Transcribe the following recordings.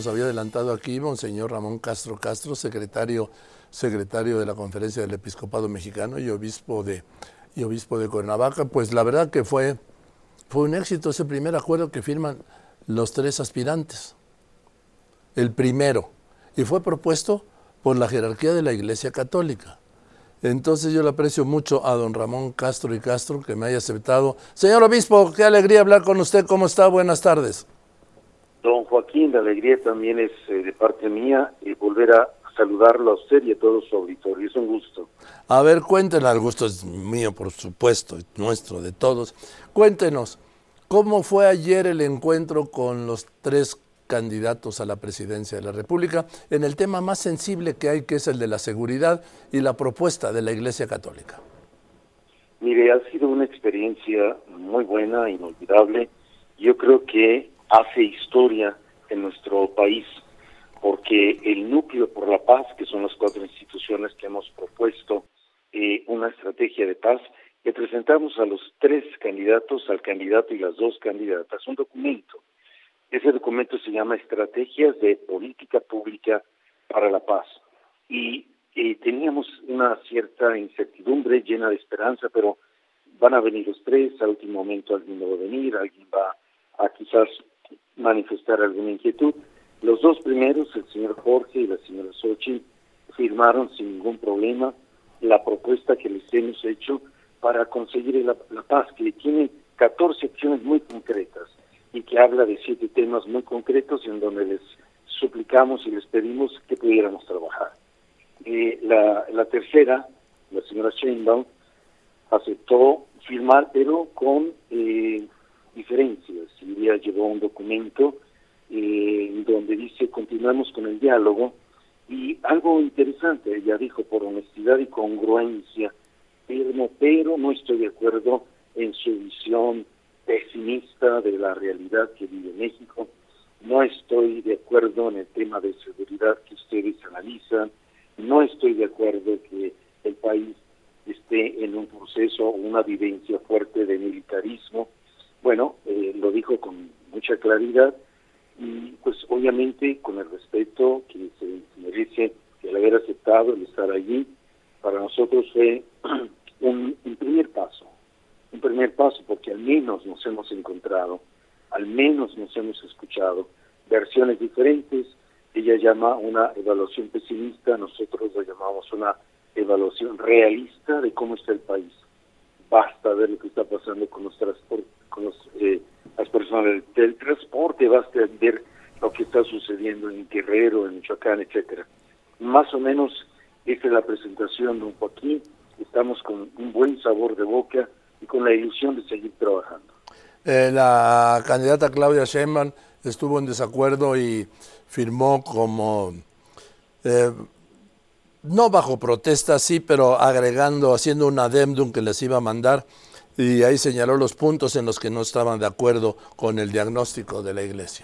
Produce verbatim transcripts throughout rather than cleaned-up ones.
Nos había adelantado aquí Monseñor Ramón Castro Castro, secretario, secretario de la Conferencia del Episcopado Mexicano y obispo de, y obispo de Cuernavaca. Pues la verdad que fue, fue un éxito ese primer acuerdo que firman los tres aspirantes. El primero, y fue propuesto por la jerarquía de la Iglesia Católica. Entonces yo le aprecio mucho a don Ramón Castro y Castro que me haya aceptado. Señor obispo, qué alegría hablar con usted. ¿Cómo está? Buenas tardes. Don Joaquín, la alegría también es eh, de parte mía y volver a saludarlo a usted y a todo su auditorio. Es un gusto. A ver, cuéntenos, el gusto es mío, por supuesto, nuestro, de todos. Cuéntenos, ¿cómo fue ayer el encuentro con los tres candidatos a la presidencia de la República en el tema más sensible que hay, que es el de la seguridad y la propuesta de la Iglesia Católica? Mire, ha sido una experiencia muy buena, inolvidable. Yo creo que hace historia en nuestro país, porque el Núcleo por la Paz, que son las cuatro instituciones que hemos propuesto eh, una estrategia de paz, que presentamos a los tres candidatos, al candidato y las dos candidatas, un documento. Ese documento se llama Estrategias de Política Pública para la Paz. Y eh, teníamos una cierta incertidumbre llena de esperanza, pero van a venir los tres, al último momento alguien no va a venir, alguien va a quizás manifestar alguna inquietud. Los dos primeros, el señor Jorge y la señora Xochitl, firmaron sin ningún problema la propuesta que les hemos hecho para conseguir la, la paz, que tiene catorce acciones muy concretas y que habla de siete temas muy concretos en donde les suplicamos y les pedimos que pudiéramos trabajar. Eh, la, la tercera, la señora Sheinbaum, aceptó firmar, pero con eh, diferencias. Ella llevó un documento eh, donde dice continuamos con el diálogo, y algo interesante, ella dijo, por honestidad y congruencia, pero, pero no estoy de acuerdo en su visión pesimista de la realidad que vive México, no estoy de acuerdo en el tema de seguridad que ustedes analizan, no estoy de acuerdo que el país esté en un proceso o una vivencia fuerte de militarismo. Bueno, eh, lo dijo con mucha claridad y pues obviamente con el respeto que se merece el haber aceptado, el estar allí. Para nosotros fue un, un primer paso, un primer paso porque al menos nos hemos encontrado, al menos nos hemos escuchado, versiones diferentes. Ella llama una evaluación pesimista, nosotros la llamamos una evaluación realista de cómo está el país. Basta ver lo que está pasando con los transportes, con los, eh, las personas del, del transporte, basta ver lo que está sucediendo en Guerrero, en Michoacán, etcétera. Más o menos esta es la presentación, don Joaquín. Estamos con un buen sabor de boca y con la ilusión de seguir trabajando. Eh, la candidata Claudia Sheinbaum estuvo en desacuerdo y firmó como, eh, no bajo protesta, sí, pero agregando, haciendo un adendum que les iba a mandar, y ahí señaló los puntos en los que no estaban de acuerdo con el diagnóstico de la Iglesia.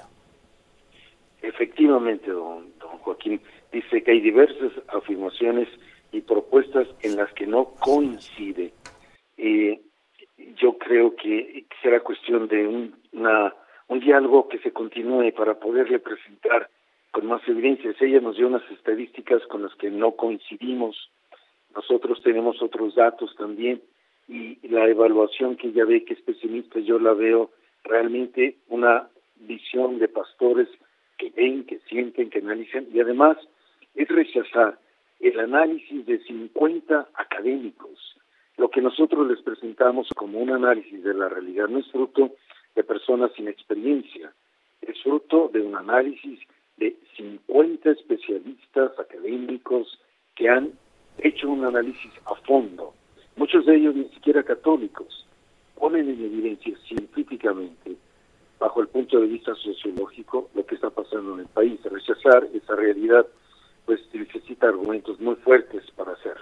Efectivamente, don, don Joaquín, dice que hay diversas afirmaciones y propuestas en las que no coincide. Eh, yo creo que será cuestión de un, una, un diálogo que se continúe para poderle presentar con más evidencias. Ella nos dio unas estadísticas con las que no coincidimos. Nosotros tenemos otros datos también, y la evaluación que ella ve que es pesimista, yo la veo realmente una visión de pastores que ven, que sienten, que analizan, y además es rechazar el análisis de cincuenta académicos. Lo que nosotros les presentamos como un análisis de la realidad no es fruto de personas sin experiencia, es fruto de un análisis de cincuenta especialistas académicos que han hecho un análisis a fondo. Muchos de ellos ni siquiera católicos, ponen en evidencia científicamente, bajo el punto de vista sociológico, lo que está pasando en el país. Rechazar esa realidad pues necesita argumentos muy fuertes para hacerlo.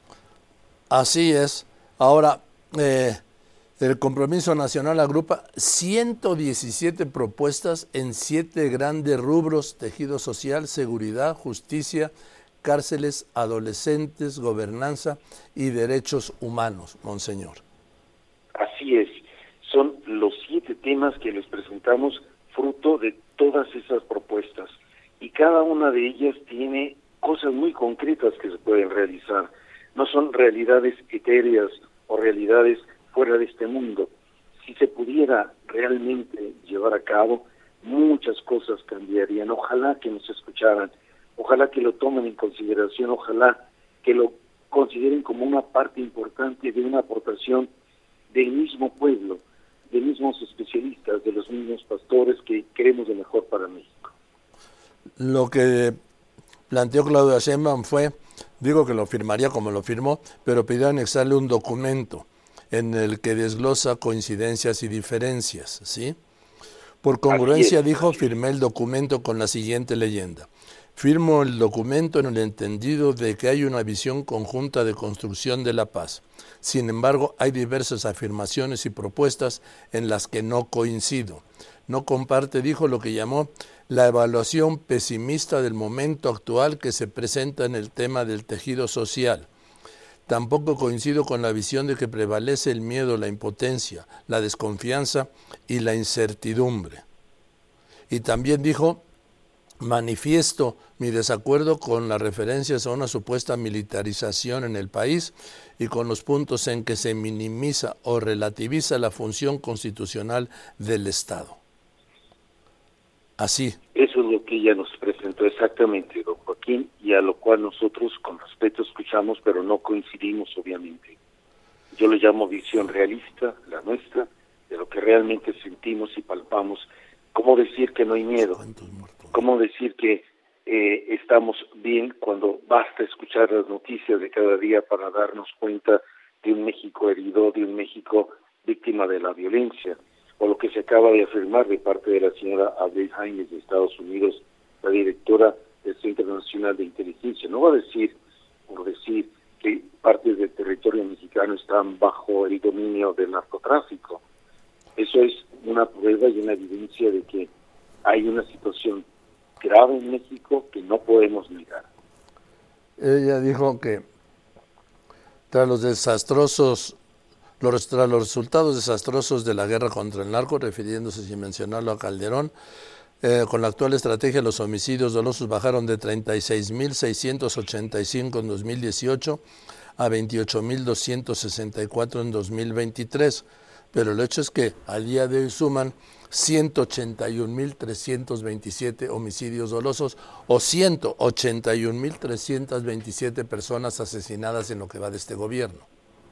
Así es. Ahora, eh, el Compromiso Nacional agrupa ciento diecisiete propuestas en siete grandes rubros: tejido social, seguridad, justicia, cárceles, adolescentes, gobernanza y derechos humanos, Monseñor. Así es. Son los siete temas que les presentamos fruto de todas esas propuestas. cada una de ellas tiene cosas muy concretas que se pueden realizar. No son realidades etéreas o realidades fuera de este mundo. Si se pudiera realmente llevar a cabo, muchas cosas cambiarían. Ojalá que nos escucharan, ojalá que lo tomen en consideración, ojalá que lo consideren como una parte importante de una aportación del mismo pueblo, de mismos especialistas, de los mismos pastores que queremos lo mejor para México. Lo que planteó Claudia Sheinbaum fue, digo que lo firmaría como lo firmó, pero pidió anexarle un documento en el que desglosa coincidencias y diferencias, ¿sí? Por congruencia, dijo, firmé el documento con la siguiente leyenda. Firmo el documento en el entendido de que hay una visión conjunta de construcción de la paz. Sin embargo, hay diversas afirmaciones y propuestas en las que no coincido. No comparte, dijo, lo que llamó la evaluación pesimista del momento actual que se presenta en el tema del tejido social. Tampoco coincido con la visión de que prevalece el miedo, la impotencia, la desconfianza y la incertidumbre. Y también dijo, manifiesto mi desacuerdo con las referencias a una supuesta militarización en el país y con los puntos en que se minimiza o relativiza la función constitucional del Estado. Así. Eso es lo que ella nos presentó exactamente, don Joaquín, y a lo cual nosotros con respeto escuchamos, pero no coincidimos, obviamente. Yo le llamo visión realista, la nuestra, de lo que realmente sentimos y palpamos. ¿Cómo decir que no hay miedo? ¿Cómo decir que eh, estamos bien cuando basta escuchar las noticias de cada día para darnos cuenta de un México herido, de un México víctima de la violencia? O lo que se acaba de afirmar de parte de la señora Avril Haines de Estados Unidos, la directora del Centro Nacional de Inteligencia. No va a decir, por decir, que partes del territorio mexicano están bajo el dominio del narcotráfico. Eso es una prueba y una evidencia de que hay una situación grave en México que no podemos negar. Ella dijo que tras los desastrosos, los, tras los resultados desastrosos de la guerra contra el narco, refiriéndose sin mencionarlo a Calderón, eh, con la actual estrategia los homicidios dolosos bajaron de treinta y seis mil seiscientos ochenta y cinco en dos mil dieciocho a veintiocho mil doscientos sesenta y cuatro en dos mil veintitrés. Pero el hecho es que al día de hoy suman ciento ochenta y un mil trescientos veintisiete homicidios dolosos o ciento ochenta y un mil trescientos veintisiete personas asesinadas en lo que va de este gobierno.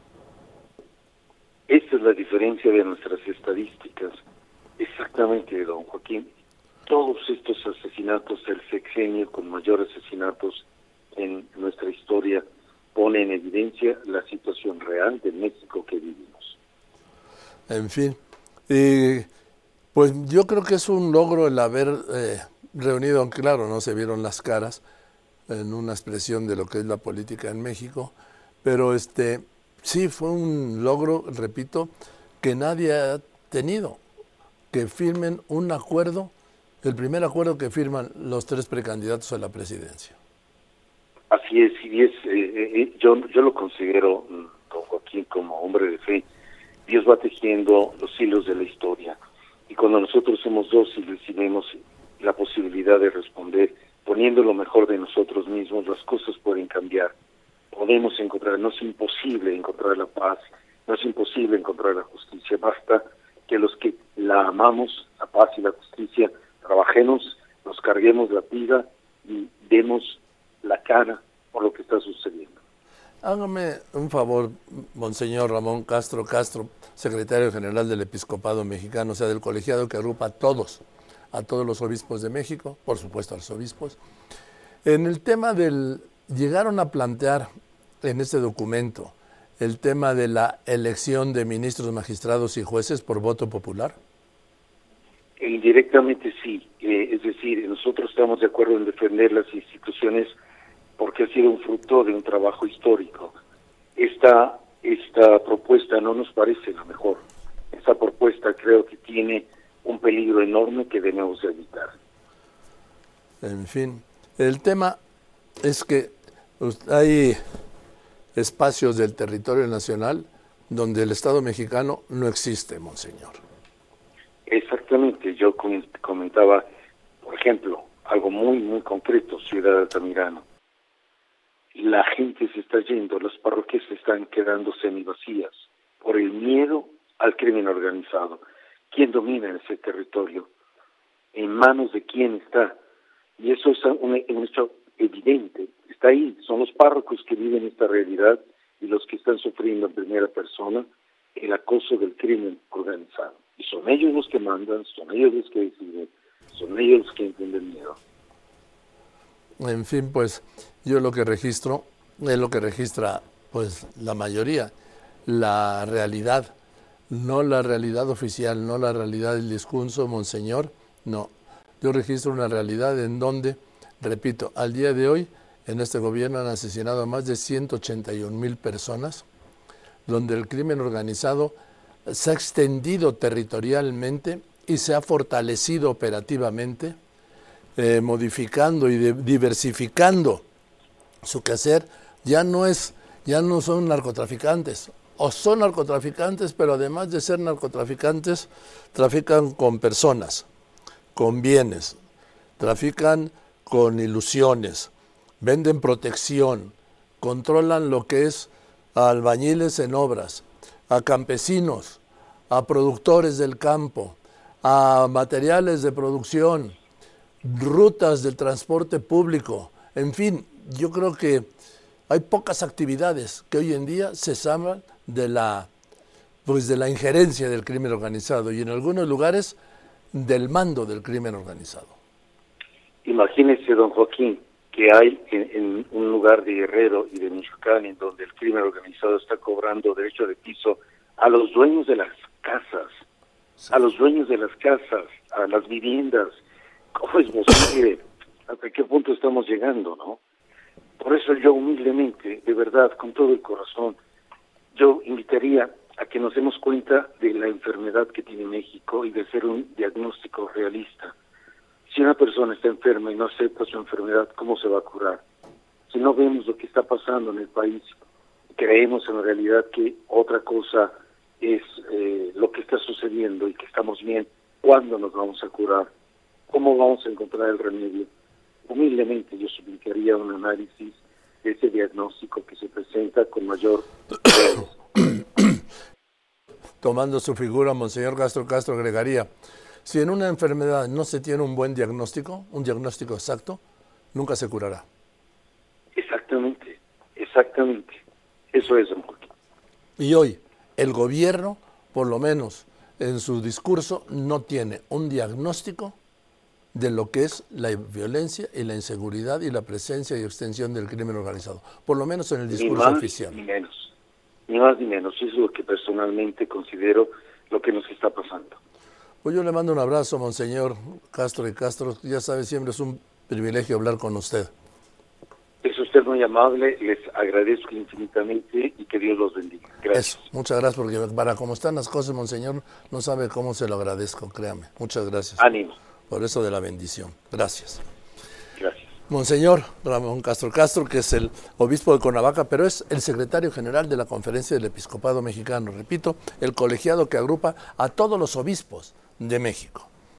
Esta es la diferencia de nuestras estadísticas. Exactamente, don Joaquín. Todos estos asesinatos, el sexenio con mayor asesinatos en nuestra historia, pone en evidencia la situación real de México que vivimos. En fin, y pues yo creo que es un logro el haber eh, reunido, aunque claro, no se vieron las caras en una expresión de lo que es la política en México, pero este sí fue un logro, repito, que nadie ha tenido, que firmen un acuerdo, el primer acuerdo que firman los tres precandidatos a la presidencia. Así es, y es, eh, eh, yo, yo lo considero, don Joaquín, como hombre de fe. Dios va tejiendo los hilos de la historia, y cuando nosotros somos dóciles y vemos la posibilidad de responder, poniendo lo mejor de nosotros mismos, las cosas pueden cambiar. Podemos encontrar, no es imposible encontrar la paz, no es imposible encontrar la justicia, basta que los que la amamos, la paz y la justicia, trabajemos, nos carguemos la pila y demos la cara por lo que está sucediendo. Hágame un favor, Monseñor Ramón Castro Castro, secretario general del Episcopado Mexicano, o sea, del colegiado que agrupa a todos, a todos los obispos de México, por supuesto a los obispos. En el tema del, llegaron a plantear en este documento el tema de la elección de ministros, magistrados y jueces por voto popular. Indirectamente sí, eh, es decir, nosotros estamos de acuerdo en defender las instituciones porque ha sido un fruto de un trabajo histórico. Esta, esta propuesta no nos parece la mejor. Esta propuesta creo que tiene un peligro enorme que debemos evitar. En fin, el tema es que hay espacios del territorio nacional donde el Estado mexicano no existe, Monseñor. Exactamente, yo comentaba, por ejemplo, algo muy, muy concreto, Ciudad de Altamirano. La gente se está yendo, las parroquias se están quedando semivacías por el miedo al crimen organizado. ¿Quién domina en ese territorio? ¿En manos de quién está? Y eso es un, un hecho evidente, está ahí, son los párrocos que viven esta realidad y los que están sufriendo en primera persona el acoso del crimen organizado. Y son ellos los que mandan, son ellos los que deciden, son ellos los que entienden miedo. En fin, pues yo lo que registro es lo que registra pues la mayoría, la realidad, no la realidad oficial, no la realidad del discurso, monseñor, no. Yo registro una realidad en donde, repito, al día de hoy, en este gobierno han asesinado a más de ciento ochenta y un mil personas, donde el crimen organizado se ha extendido territorialmente y se ha fortalecido operativamente, eh, modificando y de, diversificando su quehacer. Ya no es, ya no son narcotraficantes, o son narcotraficantes, pero además de ser narcotraficantes, trafican con personas, con bienes, trafican con ilusiones, venden protección, controlan lo que es a albañiles en obras, a campesinos, a productores del campo, a materiales de producción, rutas del transporte público. En fin, yo creo que hay pocas actividades que hoy en día se salvan de la, pues de la injerencia del crimen organizado y en algunos lugares del mando del crimen organizado. Imagínese, don Joaquín, que hay en, en un lugar de Guerrero y de Michoacán en donde el crimen organizado está cobrando derecho de piso a los dueños de las casas, sí. a los dueños de las casas, a las viviendas. ¿Cómo es posible? ¿Hasta qué punto estamos llegando, no? Por eso yo humildemente, de verdad, con todo el corazón, yo invitaría a que nos demos cuenta de la enfermedad que tiene México y de hacer un diagnóstico realista. Si una persona está enferma y no acepta su enfermedad, ¿cómo se va a curar? Si no vemos lo que está pasando en el país, creemos en realidad que otra cosa es eh, lo que está sucediendo y que estamos bien, ¿cuándo nos vamos a curar? ¿Cómo vamos a encontrar el remedio? Humildemente yo suplicaría un análisis de ese diagnóstico que se presenta con mayor... Tomando su figura, Monseñor Castro Castro agregaría, si en una enfermedad no se tiene un buen diagnóstico, un diagnóstico exacto, nunca se curará. Exactamente, exactamente. Eso es, don Joaquín. Y hoy, el gobierno, por lo menos en su discurso, no tiene un diagnóstico de lo que es la violencia y la inseguridad y la presencia y extensión del crimen organizado, por lo menos en el discurso ni más, oficial. Ni menos, ni más ni menos. Eso es lo que personalmente considero lo que nos está pasando. Pues yo le mando un abrazo, Monseñor Castro y Castro. Ya sabe, siempre es un privilegio hablar con usted. Es usted muy amable, les agradezco infinitamente y que Dios los bendiga. Gracias. Eso, muchas gracias, porque para cómo están las cosas, Monseñor, no sabe cómo se lo agradezco, créame. Muchas gracias. Ánimo. Por eso de la bendición. Gracias. Gracias. Monseñor Ramón Castro Castro, que es el obispo de Cuernavaca, pero es el secretario general de la Conferencia del Episcopado Mexicano. Repito, el colegiado que agrupa a todos los obispos de México.